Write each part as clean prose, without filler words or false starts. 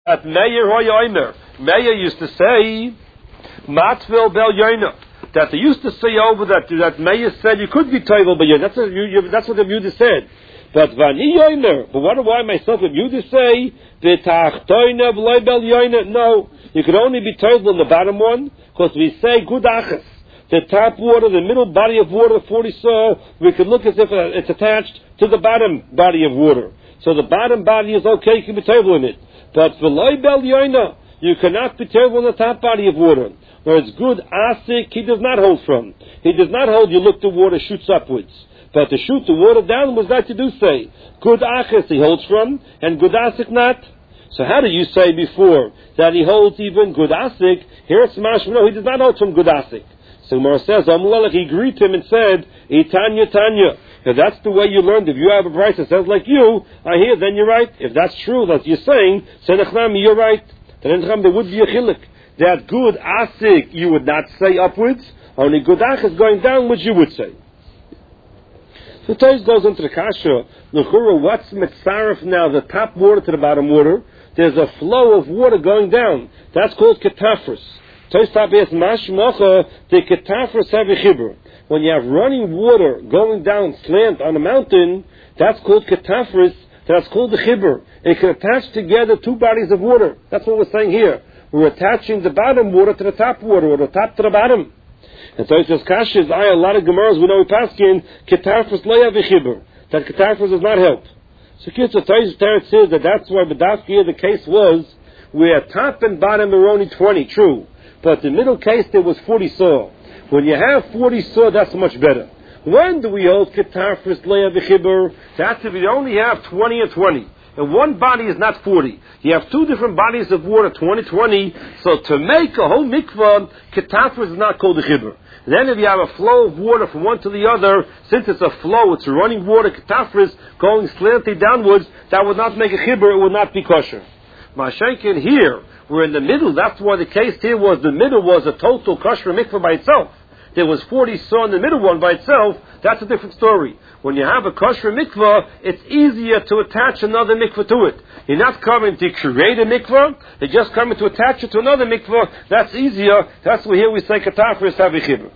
That Meir Hoyomer. Meir used to say, Matvil Bel Yoina. That they used to say over that Meir said you could be Toivel Bel Yoina. That's what the Yehuda said. But Vani Yoiner. But what do I myself and Yehuda say? V'tachtoina v'loi Bel Yoina. No. You could only be Toivel in the bottom one, because we say Gud Achas. The top water, the middle body of water, 40 saw, we could look as if it's attached to the bottom body of water. So the bottom body is okay, you can be Toivel in it. But v'loi Bel Yoina, you cannot be Toivel in the top body of water. Whereas good asik, he does not hold from. He does not hold, you look, the water shoots upwards. But to shoot the water downwards, that you do say. Good achas he holds from, and good asik not. So how do you say before that he holds even good asik? Here it's mashma, no, he does not hold from good asik. So Gemara says, he greeted him and said, Itanya Tanya. If that's the way you learned, if you have a price that says like you, I hear, then you're right. If that's true, that you're saying, Senechnami, you're right. Then there would be a chilik. That good asik you would not say upwards, only good achas going downwards you would say. So Tais goes into the kasha, l'chura, what's mitzaref now, the top water to the bottom water? There's a flow of water going down. That's called ketafris. Tais tabias mashmocha, the ketafris have a chibur. When you have running water going down slant on a mountain, that's called ketafris, that's called the chibur. It can attach together two bodies of water. That's what we're saying here. We're attaching the bottom water to the top water, or the top to the bottom. And so it says, Kasha is a lot of Gemaras, we know we pass in, Ketarfus leya v'chibur, that Ketarfus does not help. So Kitzur Teretz says that that's why B'dafki the case was, where top and bottom are only 20, true. But the middle case there was 40 saw. When you have 40 saw, that's much better. When do we hold Ketarfus leya v'chibur? That's if you only have 20 and 20. And one body is not 40. You have two different bodies of water, 20. So to make a whole mikvah, ketafris is not called a chibur. Then if you have a flow of water from one to the other, since it's a flow, it's running water, ketafris, going slanty downwards, that would not make a chibur, it would not be kosher. Mashenkin here, we're in the middle, that's why the case here was, the middle was a total kosher mikvah by itself. There was 40 saw in the middle one by itself, that's a different story. When you have a kosher mikvah, it's easier to attach another mikvah to it. You're not coming to create a mikvah, you're just coming to attach it to another mikvah, that's easier. That's why here we say katafris havichibur.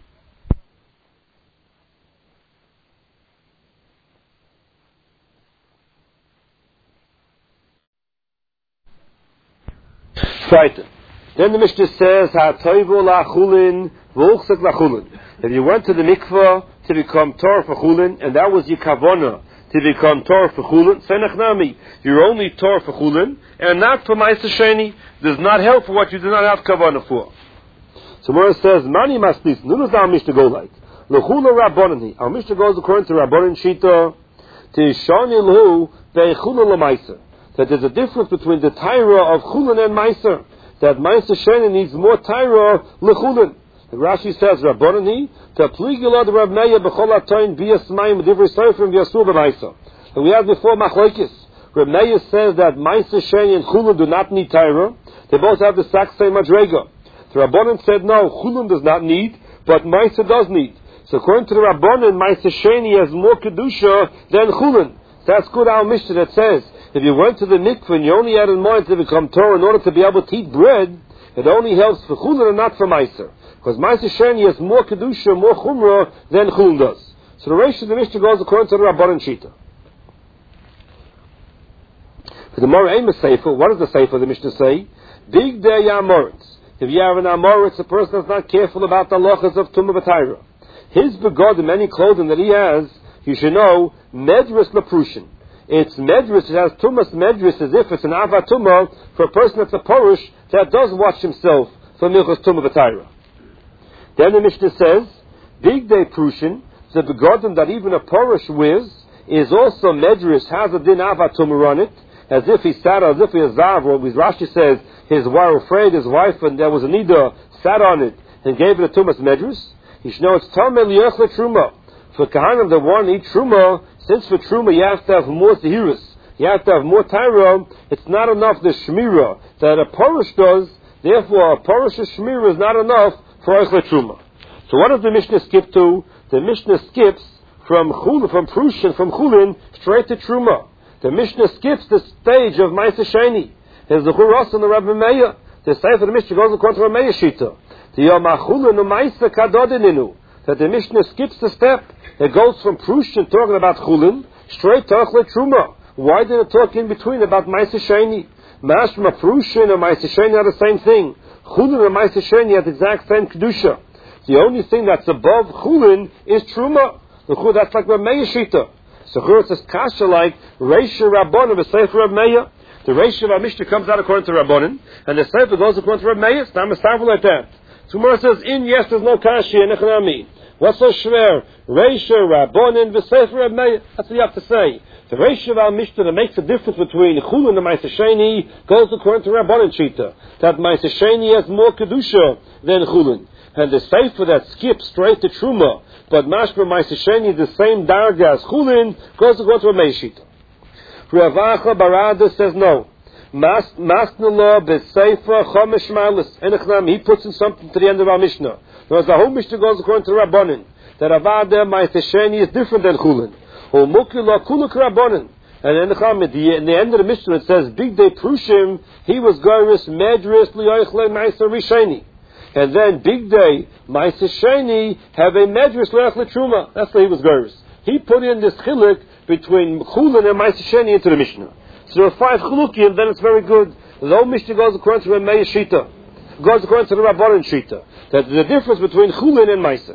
Right. Then the Mishnah says, "Ha'toivu la'chulin v'uchsek la'chulin." If you went to the mikvah to become Torah for chulin, and that was your kavana to become Torah for chulin, senachnami, you're only Torah for chulin, and not for ma'aser sheni. Does not help for what you do not have kavana for. So Mora says, "Mani masnis." Nun does our Mishnah go like? L'chula rabbanani. Our Mishnah goes according to Rabbanan Shita to shani l'hu be'chula l'ma'aser. That there's a difference between the Torah of chulin and ma'aser. That ma'aser sheni needs more Torah l'chulin. Rashi says, Rabbanani, to pligila the Rav Meir b'chol ha'toin b'yasmayim divrei soifrim v'yasur b'ma'aser. And we had before machlokes. Rav Meir says that ma'aser sheni and chulin do not need Torah. They both have the exact same madrega. The Rabbanan said, no, chulin does not need, but ma'aser does need. So according to the Rabbanan, ma'aser sheni has more kedusha than chulin. That's good our Mishnah that says, if you went to the mikveh and you only had in mind to become Torah in order to be able to eat bread, it only helps for chulin and not for ma'aser. Because ma'aser sheni has more kedusha, more chumrah than chulin does. So the ratio of the Mishnah goes according to the Rabbanan Shita. For the Mora Amos Sefer, what does the Sefer of the Mishnah say? Big day Amoritz. If you have an Amoritz, a person that's not careful about the halachas of Tumah B'Taira. His begod, and any clothing that he has, you should know, medris leprushin. It's medris, it has tumas medris, as if it's an avatumah for a person that's a porish that does wash himself for milchas Tumah B'Taira. Then the Mishnah says, big day prushin, the begotten that even a porish wears, is also medris, has a din avatumah on it, as if he sat, as if he is zav, or as Rashi says, his wife afraid, his wife, and there was a nida, sat on it, and gave it a tumas medris. You should know it's tameh liyochle truma. For kahanim that want to eat truma, since for truma you have to have more zehirus, you have to have more tyra, it's not enough the shmira that a porish does, therefore a porish's shmira is not enough for Eichle Truma. So what does the Mishnah skip to? The Mishnah skips from Prushin, from Chulin, straight to Truma. The Mishnah skips the stage of Ma'aser Sheni. is the Churos and the Rabbi Meir. The Sefer the Mishnah goes according to Rabbi Meir Shita. The Yom HaChulin U'Maisa Kadodininu. That the Mishnah skips the step. It goes from Prushin talking about Chulin straight to Achle Truma. Why did it talk in between about Maisa Sheni? Mashma Prushin and Maisa Sheni are the same thing. Chulin and Maisa Sheni have the exact same Kedusha. The only thing that's above Chulin is Truma. That's like Rabbi Meir Shita. So here it says Kasha like Reisha Rabbanim, the Sefer Rabbi Meir. The Reisha of our Mishnah comes out according to Rabbanim, and the Sefer goes according to Rabbi Meir. It's not a like that. So Gemara says, yes, there's no Kasha, Nechanami. What's so schwer? Reisha Rabbanim, the Sefer Rabbi Meir. That's what you have to say. The Reisha of our Mishnah that makes a difference between Chulin and Maisa Sheni goes according to Rabbanim Shita. That Maisa Sheni has more Kedusha than Chulin. And the Sefer that skips straight to Truma, but Mashma Maisa Sheni, the same darga as Chulin, goes according to Rabbi Shita. Rav Acha Barada says no. Masnala b'Sefer Chomesh Malis. Enechnam, he puts in something to the end of our Mishnah. Whereas the whole Mishnah goes according to Rabbanim. That Avada Maisa Sheni is different than Chulin. Umukila Kuluk Rabbanim. And Enechnam, in the end of the Mishnah it says, Big Day Prushim, he was Goris Medris Li'oichle Maisa Risheni. And then Big Day, Maisa Sheni, have a Medris Le'oichle Truma. That's why he was Goris. He put in this chiluk between Chulin and Maisa Sheni into the Mishnah. So there are 5 chilukim, then it's very good. The whole Mishnah goes according to the Meir Shita. Goes according to the Rabbanan Shita. That's the difference between Chulin and Maisa.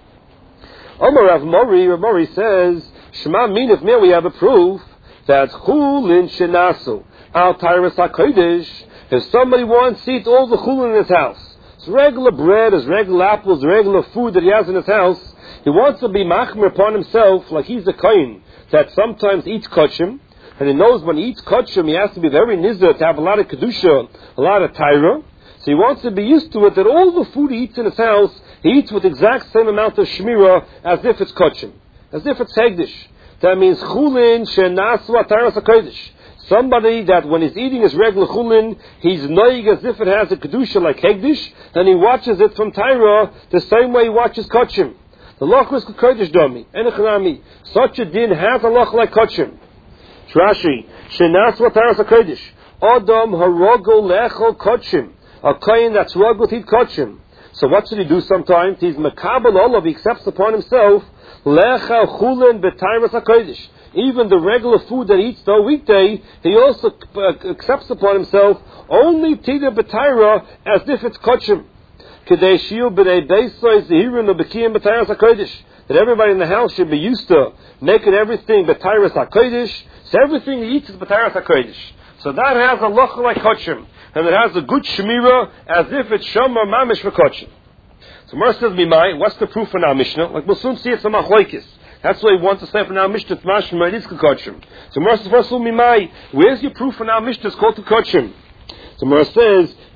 Omar Rav Mori says, Shema Minif Mir, we have a proof that Chulin Shenasu Al Tyrus HaKodesh, if somebody wants to eat all the Chulin in his house, it's regular bread, it's regular apples, regular food that he has in his house, he wants to be machmer upon himself, like he's a kohen that sometimes eats kachim, and he knows when he eats kachim, he has to be very nizar to have a lot of kedusha, a lot of tyra. So he wants to be used to it that all the food he eats in his house, he eats with the exact same amount of shmira as if it's kachim, as if it's hegdish. That means chulin shenasu ataras hakodesh. Somebody that when he's eating his regular chulin, he's noig as if it has a kedusha like hegdish, and he watches it from tyra the same way he watches kachim. The loch was kodesh domi, enechanami. Such a din has a loch like kachim. Rashi, shenas v'taras hakodesh. Adam harogol lechol kachim. A kohen that's rogol to eat kachim. So what should he do sometimes? He's makabel olav, he accepts upon himself lecha chulin b'taras hakodesh. Even the regular food that he eats the weekday, he also accepts upon himself only tida b'taira as if it's kachim. That everybody in the house should be used to making everything b'tairas hakodesh. So everything he eats is b'tairas hakodesh. So that has a loch like kachim, and it has a good shemira as if it's shomer mamish for kachim. So Mar says, "Mimai, what's the proof in our Mishnah? Like we'll soon see it's a machlokes. That's why he wants to say from our Mishnah it's mashma it is kachim. So Mar says, "Mimai, where's your proof in our Mishnah? It's called kachim." So Mar says,